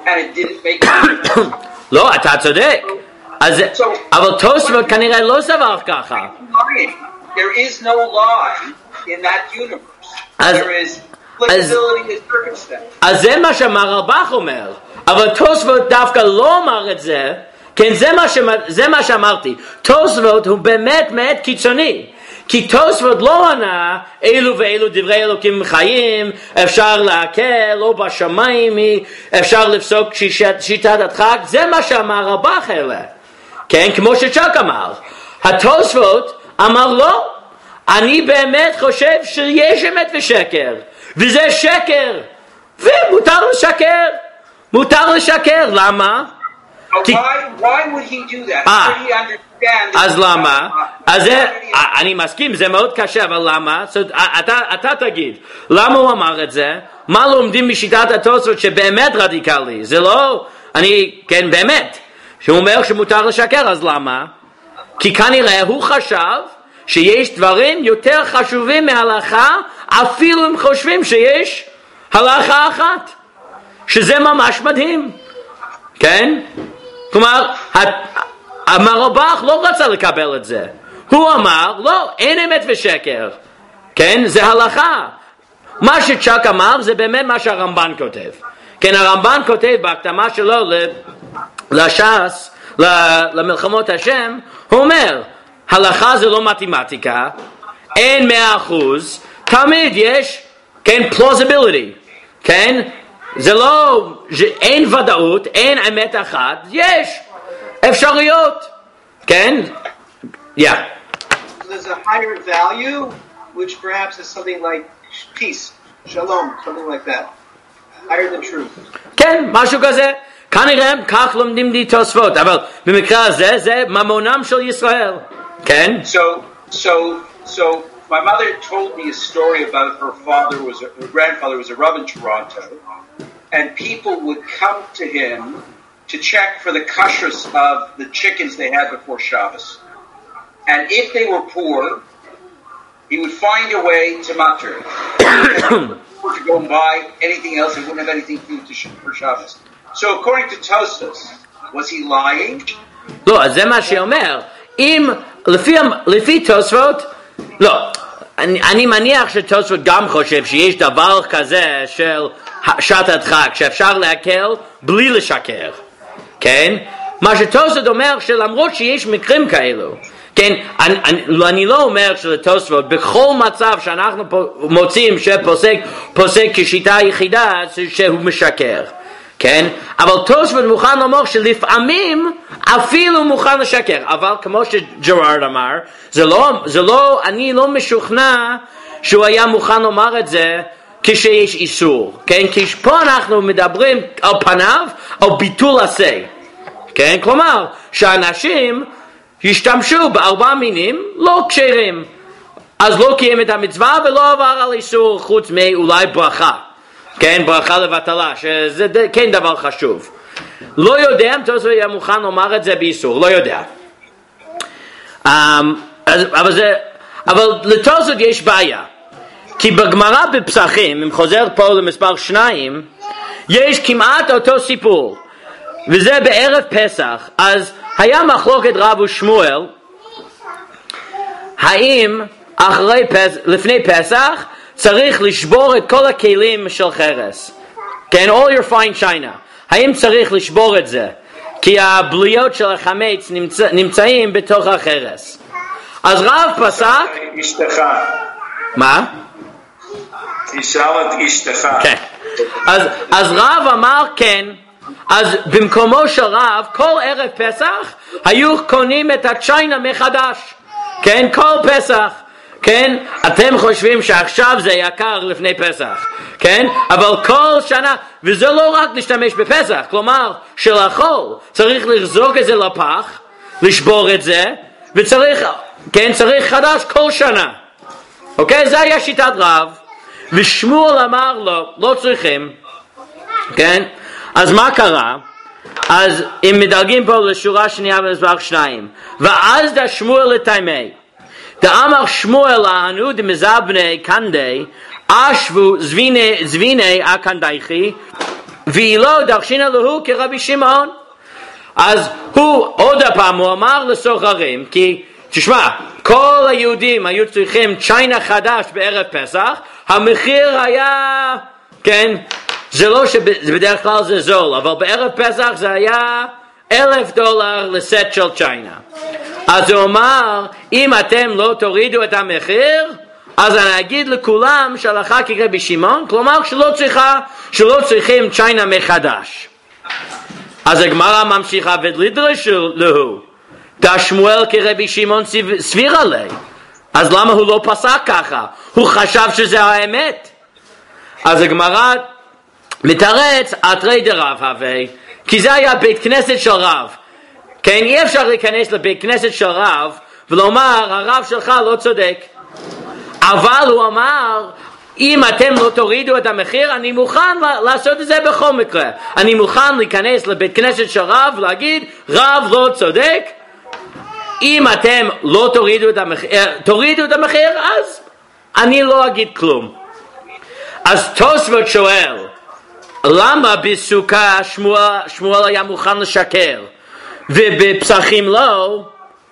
and it didn't make any sense. לא, אתה צודק. אז, אבל תוספות כנראה לא סבר ככה. There is no lie in that universe. There is flexibility in circumstance. אז זה מה שהרלב"ח אומר. אבל תוספות דווקא לא אמר את זה. כן, זה מה, ש... זה מה שאמרתי. תוספות הוא באמת מעט קיצוני. כי תוספות לא ענה אילו ואילו דברי אלוקים חיים, אפשר להקל, לא בשמיים, אפשר לפסוק שיטת, שיטת הדחק. זה מה שאמר הרלב"ח אלה. כן, כמו שצ'ק אמר. התוספות אמר לא. אני באמת חושב שיש אמת ושקר. וזה שקר. ומותר לשקר. מותר לשקר. למה? Why, why would he do that? How did he understand? אז למה? אז זה, אני מסכים, זה מאוד קשה, אבל למה? אתה תגיד, למה הוא אמר את זה? מה לומדים משיטת התוספות שבאמת רדיקלי? זה לא, אני, כן, באמת. שהוא אומר שמותר לשקר, אז למה? כי כנראה הוא חשב שיש דברים יותר חשובים מהלכה, אפילו אם חושבים שיש הלכה אחת. שזה ממש מדהים. כן? כלומר, הרלב"ח לא רצה לקבל את זה. הוא אמר, לא, אין אמת ושקר. כן? זה הלכה. מה שצ'ק אמר זה באמת מה שהרמב"ן כותב. כן, הרמב"ן כותב בהקדמה שלו לש"ס, למלחמות השם, הוא אומר, הלכה זה לא מתמטיקה, אין מאה אחוז, תמיד יש, כן, plausibility, כן? זה לא, אין ודאות, אין אמת אחת, יש אפשרויות, כן? Yeah. There's a higher value, which perhaps is something like peace, shalom, something like that. Higher than truth. כן, משהו כזה. כנראה כך לומדים די תוספות, אבל במקרה הזה זה ממונם של ישראל. כן? So, so, so, my mother told me a story about her father was a, her grandfather was a Rav in Toronto, and people would come to him to check for the kashrus of the chickens they had before Shabbos. And if they were poor, he would find a way to matter. To go and buy anything else, he wouldn't have anything to do for Shabbos. So according to Tosfos, was he lying? לא, אז זה מה שאומר. אם, לפי, לפי תוספות, לא, אני, אני מניח שתוספות גם חושב שיש דבר כזה של שעת הדחק, שאפשר להקל בלי לשקר, כן? מה שתוספות אומר שלמרות שיש מקרים כאלו, כן, אני, אני, אני לא אומר שלתוספות, בכל מצב שאנחנו מוצאים שפוסק פוסק כשיטה היחידה שהוא משקר, כן? אבל תוספות מוכן לומר שלפעמים אפילו מוכן לשקר, אבל כמו שג'רארד אמר, זה לא, זה לא, אני לא משוכנע שהוא היה מוכן לומר את זה כשיש איסור, כן? כי פה אנחנו מדברים על פניו, על ביטול עשה, כן? כלומר, שאנשים ישתמשו בארבע מינים לא כשרים, אז לא קיים את המצווה ולא עבר על איסור חוץ מאולי ברכה, כן, ברכה לבטלה, שזה כן דבר חשוב. לא יודע אם תוספות היה מוכן לומר את זה באיסור, לא יודע. Um, אז, אבל, זה, אבל לתוספות יש בעיה. כי בגמרא בפסחים, אם חוזר פה למספר שניים, יש כמעט אותו סיפור. וזה בערב פסח. אז היה מחלוקת רב ושמואל, האם אחרי פס, לפני פסח, צריך לשבור את כל הכלים של חרס. כן, all your fine china. האם צריך לשבור את זה? כי הבליות של החמץ נמצא, נמצאים בתוך החרס. אז רב פסק... אשתך. מה? תשאל את אשתך. כן. אז, אז רב אמר כן. אז במקומו של רב, כל ערב פסח, היו קונים את הצ'יינה מחדש. כן, כל פסח. כן, אתם חושבים שעכשיו זה יקר לפני פסח, כן? אבל כל שנה, וזה לא רק להשתמש בפסח, כלומר, שלאכול, צריך לחזוק את זה לפח, לשבור את זה, וצריך, כן, צריך חדש כל שנה. אוקיי? זה היה שיטת רב, ושמואל אמר לו, לא צריכים, כן? אז מה קרה? אז אם מדרגים פה לשורה שנייה במספר שניים, ואז דה שמואל לתימי, דאמר שמואל להנו דמזבני קנדי אשבו זביני זביני הקנדייכי ואילו דרשינה לו כרבי שמעון. אז הוא עוד הפעם הוא אמר לסוחרים, כי תשמע, כל היהודים היו צריכים צ'יינה חדש בערב פסח, המחיר היה, כן, זה לא שבדרך כלל זה זול, אבל בערב פסח זה היה אלף דולר לסט של צ'יינה. אז הוא אמר, אם אתם לא תורידו את המחיר, אז אני אגיד לכולם שהלכה כרבי שמעון, כלומר שלא צריכה, שלא צריכים צ'יינה מחדש. אז הגמרא ממשיכה ולדרש לו, תשמואל כרבי שמעון סביר עלי. אז למה הוא לא פסק ככה? הוא חשב שזה האמת. אז הגמרא מתרץ אתרי דרב הווי, כי זה היה בית כנסת של רב. כן, אי אפשר להיכנס לבית כנסת של רב ולומר הרב שלך לא צודק. אבל הוא אמר, אם אתם לא תורידו את המחיר, אני מוכן לעשות את זה בכל מקרה. אני מוכן להיכנס לבית כנסת של רב ולהגיד, רב לא צודק. אם אתם לא תורידו את המחיר, תורידו את המחיר, אז אני לא אגיד כלום. אז תוספות שואל, למה בסוכה שמואל, שמואל היה מוכן לשקר ובפסחים לא?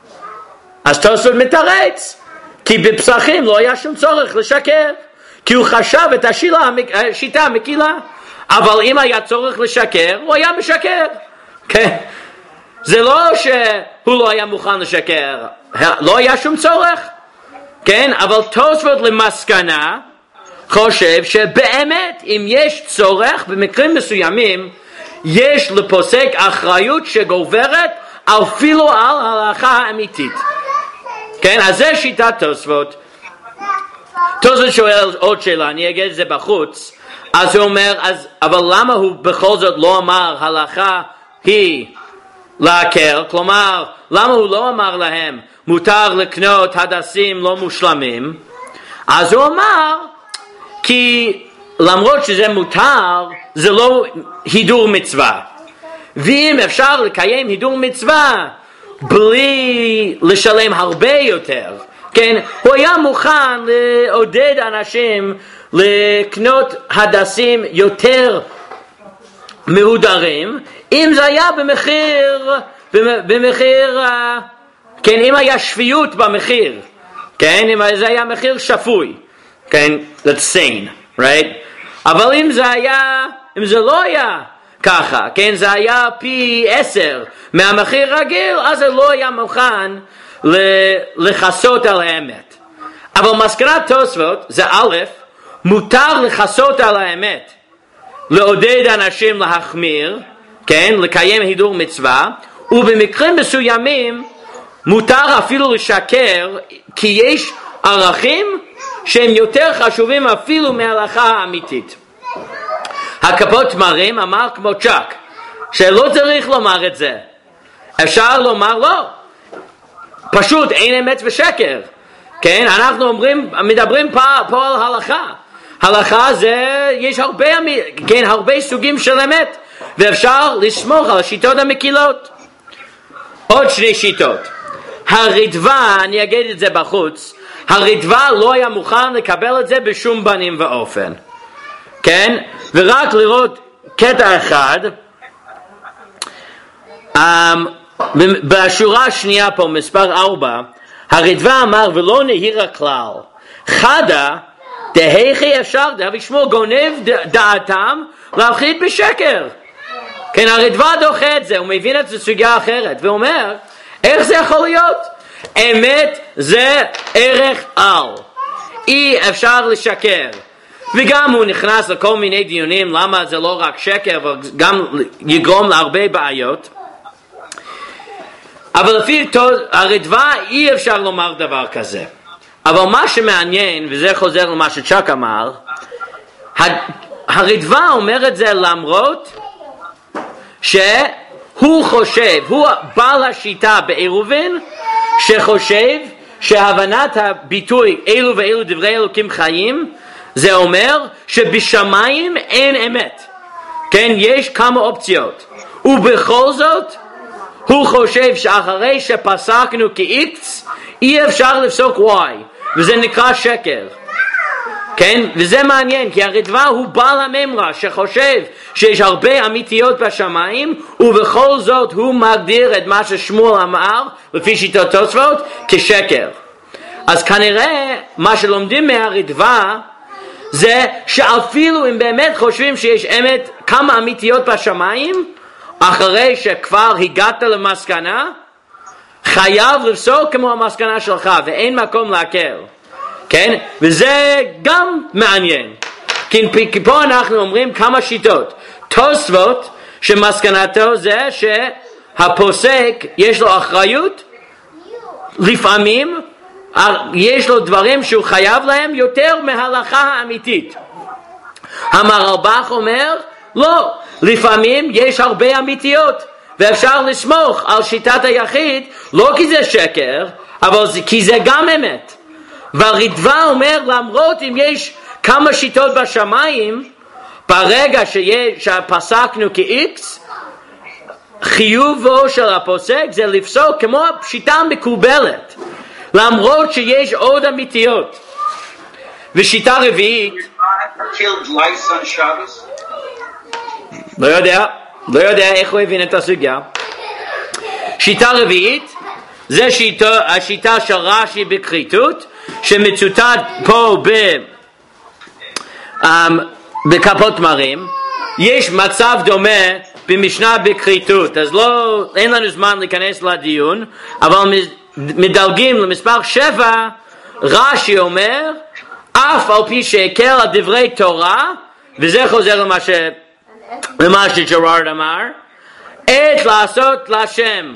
אז תוספות מתרץ, כי בפסחים לא היה שום צורך לשקר, כי הוא חשב את השיטה, השיטה המקילה. אבל אם היה צורך לשקר, הוא היה משקר. כן. זה לא שהוא לא היה מוכן לשקר, לא היה שום צורך. כן, אבל תוספות למסקנה חושב שבאמת אם יש צורך במקרים מסוימים, יש לפוסק אחריות שגוברת אפילו על ההלכה האמיתית. כן, אז זה שיטת תוספות. תוספות שואל עוד שאלה, אני אגיד את זה בחוץ. אז הוא אומר, אז, אבל למה הוא בכל זאת לא אמר הלכה היא להקל? כלומר, למה הוא לא אמר להם מותר לקנות הדסים לא מושלמים? אז הוא אמר, כי למרות שזה מותר, זה לא הידור מצווה. ואם אפשר לקיים הידור מצווה בלי לשלם הרבה יותר, כן, הוא היה מוכן לעודד אנשים לקנות הדסים יותר מהודרים, אם זה היה במחיר, במחיר, כן, אם היה שפיות במחיר, כן, אם זה היה מחיר שפוי, כן, that's sane, right? אבל אם זה היה, אם זה לא היה ככה, כן, זה היה פי עשר מהמחיר רגיל, אז זה לא היה מוכן לחסות על האמת. אבל מסקנת תוספות זה א', מותר לחסות על האמת, לעודד אנשים להחמיר, כן, לקיים הידור מצווה, ובמקרים מסוימים מותר אפילו לשקר, כי יש ערכים שהם יותר חשובים אפילו מההלכה האמיתית. הכפות תמרים אמר כמו צ'ק, שלא צריך לומר את זה. אפשר לומר לא. פשוט אין אמת ושקר. כן, אנחנו אומרים, מדברים פה, פה על הלכה. הלכה זה, יש הרבה, כן, הרבה סוגים של אמת, ואפשר לסמוך על השיטות המקילות. עוד שני שיטות. הרדווה, אני אגיד את זה בחוץ, הרדווה לא היה מוכן לקבל את זה בשום פנים ואופן. כן? ורק לראות קטע אחד, um, בשורה השנייה פה, מספר ארבע, הרדווה אמר, ולא נהיר הכלל, חדה, דהיכי אפשר, דהבי שמו גונב דעתם, להפחיד בשקר. כן, הרדווה דוחה את זה, הוא מבין את זה סוגיה אחרת, ואומר, איך זה יכול להיות? אמת זה ערך על. אי אפשר לשקר. וגם הוא נכנס לכל מיני דיונים, למה זה לא רק שקר, אבל גם יגרום להרבה בעיות. אבל לפי הרדווה אי אפשר לומר דבר כזה. אבל מה שמעניין, וזה חוזר למה שצ'ק אמר, הרדווה אומר את זה למרות שהוא חושב, הוא בעל השיטה בעירובין, שחושב שהבנת הביטוי אלו ואלו דברי אלוקים חיים, זה אומר שבשמיים אין אמת. כן, יש כמה אופציות. ובכל זאת, הוא חושב שאחרי שפסקנו כ-X, אי אפשר לפסוק Y, וזה נקרא שקר. כן? וזה מעניין, כי הרדווה הוא בעל הממרה שחושב שיש הרבה אמיתיות בשמיים, ובכל זאת הוא מגדיר את מה ששמואל אמר, לפי שיטות תוספות, כשקר. אז כנראה מה שלומדים מהרדווה, זה שאפילו אם באמת חושבים שיש אמת כמה אמיתיות בשמיים, אחרי שכבר הגעת למסקנה, חייב לפסוק כמו המסקנה שלך, ואין מקום להקל. כן? וזה גם מעניין. כי פה אנחנו אומרים כמה שיטות. תוספות, שמסקנתו זה שהפוסק יש לו אחריות, לפעמים יש לו דברים שהוא חייב להם יותר מההלכה האמיתית. המרלב"ח אומר, לא, לפעמים יש הרבה אמיתיות, ואפשר לסמוך על שיטת היחיד, לא כי זה שקר, אבל זה, כי זה גם אמת. והרדווה אומר, למרות אם יש כמה שיטות בשמיים, ברגע שיש, שפסקנו כ-X, חיובו של הפוסק זה לפסוק כמו הפשיטה המקובלת, למרות שיש עוד אמיתיות. ושיטה רביעית, לא יודע, לא יודע איך הוא הבין את הסוגיה. שיטה רביעית, זה שיטה, השיטה של רש"י בכריתות, שמצוטט פה ב, um, בכפות מרים. יש מצב דומה במשנה בכריתות, אז לא, אין לנו זמן להיכנס לדיון, אבל מדלגים למספר שבע, רש"י אומר, אף על פי שהקל על דברי תורה, וזה חוזר למה, ש, למה שג'רארד אמר, עת לעשות להשם,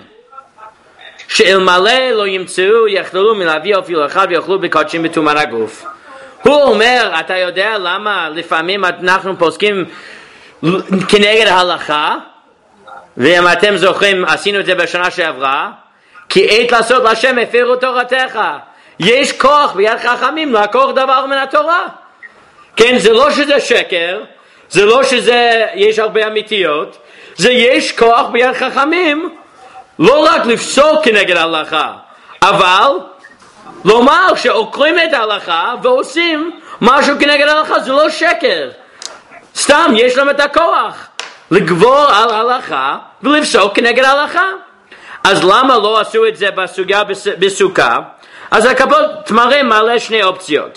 שאלמלא לא ימצאו יכללו מלהביא אפילו אחד ויאכלו בקודשים בטומאת הגוף. הוא אומר, אתה יודע למה לפעמים אנחנו פוסקים כנגד ההלכה, ואם אתם זוכרים עשינו את זה בשנה שעברה, כי עת לעשות להשם הפרו תורתך. יש כוח ביד חכמים לעקור דבר מן התורה. כן, זה לא שזה שקר, זה לא שזה יש הרבה אמיתיות, זה יש כוח ביד חכמים לא רק לפסוק כנגד ההלכה, אבל לומר שעוקרים את ההלכה ועושים משהו כנגד ההלכה. זה לא שקר, סתם יש להם את הכוח לגבור על ההלכה ולפסוק כנגד ההלכה. אז למה לא עשו את זה בסוגיה בסוכה? אז הכפות מרים מעלה שני אופציות,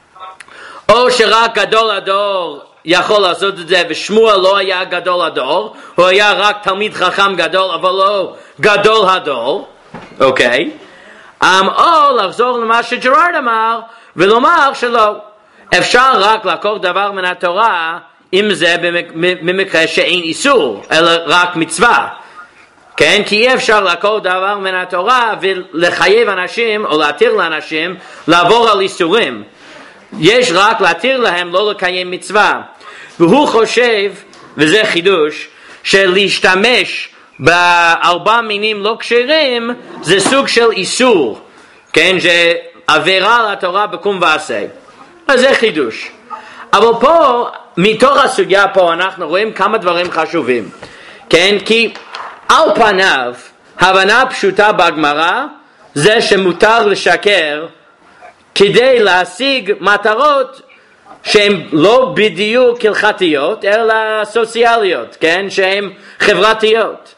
או שרק גדול הדור יכול לעשות את זה, ושמואל לא היה גדול הדור, הוא היה רק תלמיד חכם גדול, אבל לא גדול הדור, אוקיי? um, או לחזור למה שג'רארד אמר, ולומר שלא, אפשר רק לעקור דבר מן התורה, אם זה במקרה שאין איסור, אלא רק מצווה. כן? כי אי אפשר לעקור דבר מן התורה, ולחייב אנשים, או להתיר לאנשים, לעבור על איסורים. יש רק להתיר להם לא לקיים מצווה. והוא חושב, וזה חידוש, שלהשתמש בארבע מינים לא כשרים זה סוג של איסור, כן? זה עבירה לתורה בקום ועשה. אז זה חידוש. אבל פה, מתוך הסוגיה פה אנחנו רואים כמה דברים חשובים, כן? כי על פניו הבנה פשוטה בגמרא זה שמותר לשקר כדי להשיג מטרות שהן לא בדיוק הלכתיות אלא סוציאליות, כן? שהן חברתיות.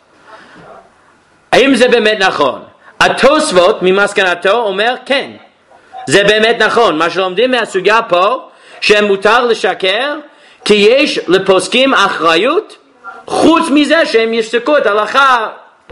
האם זה באמת נכון? התוספות ממסקנתו אומר כן, זה באמת נכון. מה שלומדים מהסוגיה פה שמותר לשקר כי יש לפוסקים אחריות, חוץ מזה שהם יפסקו את ההלכה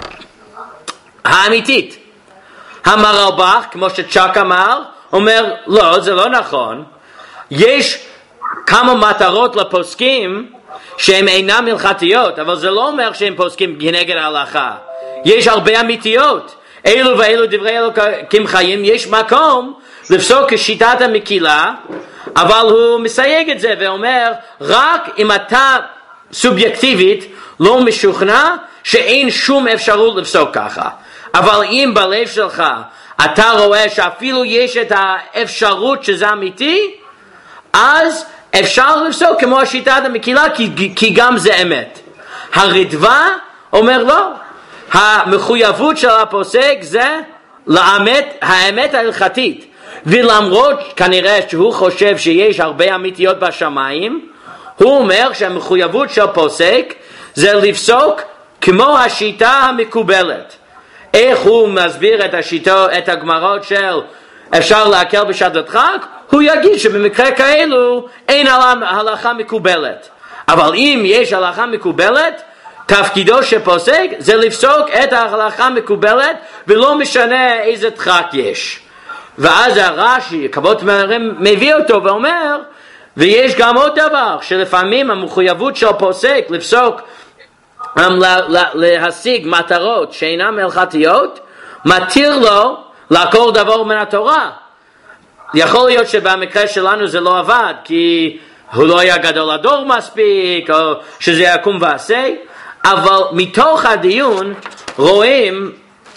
האמיתית. המרלב"ח, כמו שצ'אק אמר, אומר לא, זה לא נכון. יש כמה מטרות לפוסקים שהם אינם הלכתיות, אבל זה לא אומר שהם פוסקים כנגד ההלכה. יש הרבה אמיתיות, אלו ואלו דברי אלוקים חיים. יש מקום לפסוק כשיטת המקילה, אבל הוא מסייג את זה ואומר רק אם אתה סובייקטיבית לא משוכנע שאין שום אפשרות לפסוק ככה. אבל אם בלב שלך אתה רואה שאפילו יש את האפשרות שזה אמיתי, אז אפשר לפסוק כמו השיטת המקילה, כי, כי גם זה אמת. הרדווה אומר לא, המחויבות של הפוסק זה לאמת, האמת ההלכתית. ולמרות כנראה שהוא חושב שיש הרבה אמיתיות בשמיים, הוא אומר שהמחויבות של פוסק זה לפסוק כמו השיטה המקובלת. איך הוא מסביר את השיטות, את הגמרות של אפשר להקל בשעת הדחק? הוא יגיד שבמקרה כאלו אין הלכה מקובלת. אבל אם יש הלכה מקובלת, תפקידו שפוסק זה לפסוק את ההלכה המקובלת ולא משנה איזה דחק יש. ואז הרש"י, כבוד מרים, מביא אותו ואומר, ויש גם עוד דבר, שלפעמים המחויבות של פוסק לפסוק, להשיג מטרות שאינן הלכתיות, מתיר לו לעקור דבר מן התורה. יכול להיות שבמקרה שלנו זה לא עבד, כי הוא לא היה גדול הדור מספיק, או שזה יקום ועשה, אבל מתוך הדיון רואים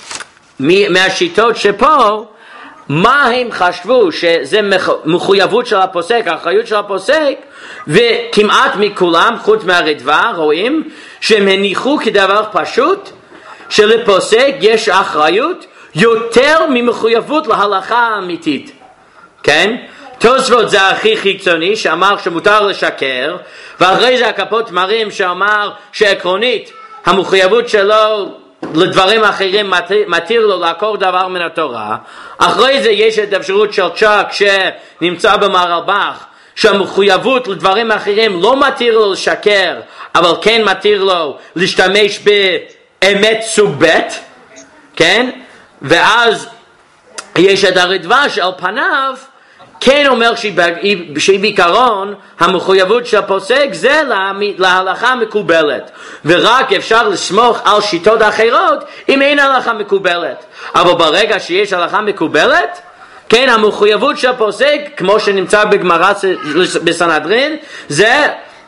מהשיטות שפה, מה הם חשבו שזה מחויבות של הפוסק, האחריות של הפוסק, וכמעט מכולם, חוץ מהרדווה, רואים שהם הניחו כדבר פשוט, שלפוסק יש אחריות יותר ממחויבות להלכה האמיתית. כן? תוספות זה הכי חיצוני שאמר שמותר לשקר, ואחרי זה הכפות מרים שאמר שעקרונית המחויבות שלו לדברים אחרים מתיר, מתיר לו לעקור דבר מן התורה. אחרי זה יש את האפשרות של צ'אק שנמצא במרלב"ח, שהמחויבות לדברים אחרים לא מתיר לו לשקר, אבל כן מתיר לו להשתמש באמת סוג ב', כן? ואז יש את הרדווה שעל פניו כן אומר שהיא בעיקרון המחויבות של הפוסק זה להלכה מקובלת, ורק אפשר לסמוך על שיטות אחרות אם אין הלכה מקובלת. אבל ברגע שיש הלכה מקובלת, כן, המחויבות של הפוסק כמו שנמצא בגמרא בסנהדרין זה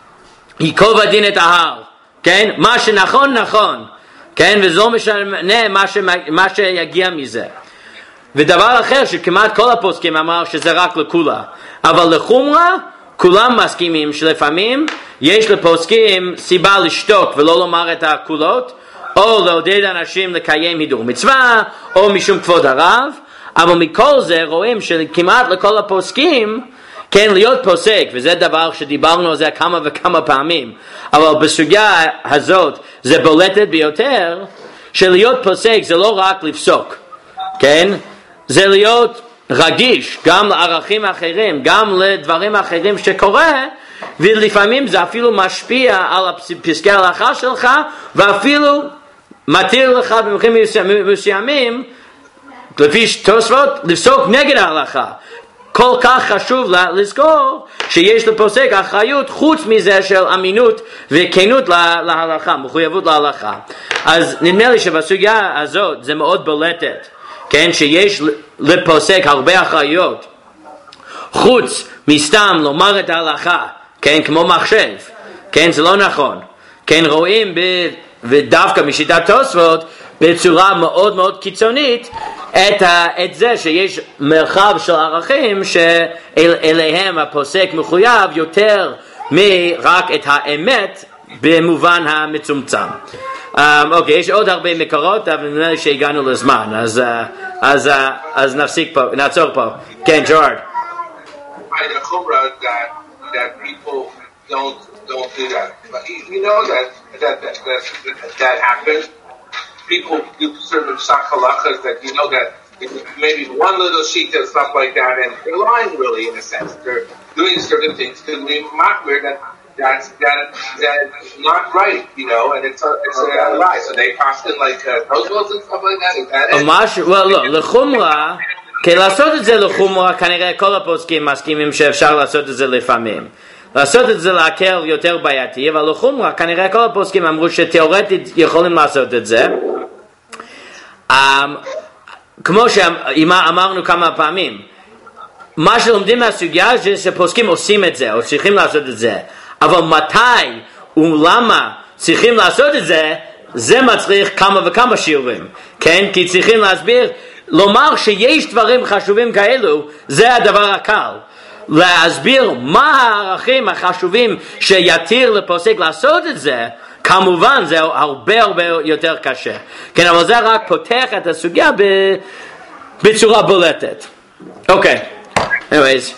ייקוב הדין את ההר, כן, מה שנכון נכון, כן, וזה משנה מה, ש... מה שיגיע מזה. ודבר אחר שכמעט כל הפוסקים אמר שזה רק לכולה, אבל לחומרה כולם מסכימים שלפעמים יש לפוסקים סיבה לשתוק ולא לומר את הכולות, או לעודד אנשים לקיים הידור מצווה, או משום כבוד הרב. אבל מכל זה רואים שכמעט לכל הפוסקים, כן, להיות פוסק, וזה דבר שדיברנו על זה כמה וכמה פעמים, אבל בסוגיה הזאת זה בולטת ביותר, שלהיות פוסק זה לא רק לפסוק, כן? זה להיות רגיש גם לערכים אחרים, גם לדברים אחרים שקורה, ולפעמים זה אפילו משפיע על פסקי ההלכה שלך, ואפילו מתיר לך במקרים מסוימים, לפי תוספות, לפסוק נגד ההלכה. כל כך חשוב לזכור שיש לפוסק אחריות חוץ מזה של אמינות וכנות להלכה, מחויבות להלכה. אז נדמה לי שבסוגיה הזאת זה מאוד בולטת, כן, שיש לפוסק הרבה אחריות חוץ מסתם לומר את ההלכה, כן, כמו מחשב, כן, זה לא נכון, כן, רואים ב, ודווקא משיטת תוספות בצורה מאוד מאוד קיצונית את, ה, את זה שיש מרחב של ערכים שאליהם הפוסק מחויב יותר מרק את האמת במובן המצומצם. Um, אוקיי, יש עוד הרבה מקורות, אבל נראה לי שהגענו לזמן, אז, uh, אז, uh, אז נפסיק פה, נעצור פה. כן, ג'ורד. The chumrah that that people don't don't do that. But you, you know that that that that, that happens. People do certain halachas that you know that maybe one little sheet and stuff like that, and they're lying really in a sense. They're doing certain things to be makbir that that's that that's not right, you know, and it's a it's a lie. So they pass in like Roosevelt and stuff like that. Is that it? ממש, well, לא, לחומרה, כי לעשות את זה לחומרה, כנראה כל הפוסקים מסכימים שאפשר לעשות את זה לפעמים. לעשות את זה להקל יותר בעייתי, אבל לחומרה, כנראה כל הפוסקים אמרו שתיאורטית יכולים לעשות את זה. Um, כמו שאמרנו כמה פעמים, מה שלומדים מהסוגיה זה שפוסקים עושים את זה, או צריכים לעשות את זה. אבל מתי ולמה צריכים לעשות את זה, זה מצריך כמה וכמה שיעורים, כן? כי צריכים להסביר, לומר שיש דברים חשובים כאלו, זה הדבר הקל. להסביר מה הערכים החשובים שיתיר לפוסק לעשות את זה, כמובן זה הרבה הרבה יותר קשה. כן, אבל זה רק פותח את הסוגיה בצורה בולטת. Okay. Anyways.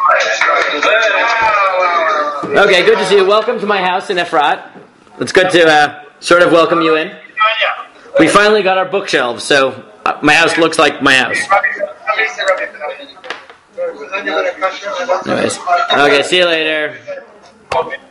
Okay, good to see you. Welcome to my house in Efrat. It's good to uh, sort of welcome you in. We finally got our bookshelves, so uh, my house looks like my house. Anyways. Okay, see you later.